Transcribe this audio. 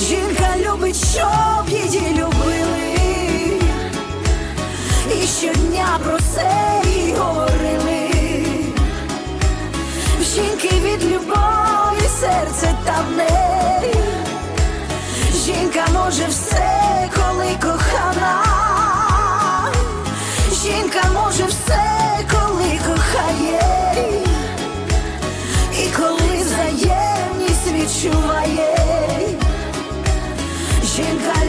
Жінка любить, щоб її любили, і щодня про це їй говорили. В жінки від любові серце тамне. Жінка може все, коли кохана. Жінка може все, коли кохає, і коли взаємність відчуває. Жінка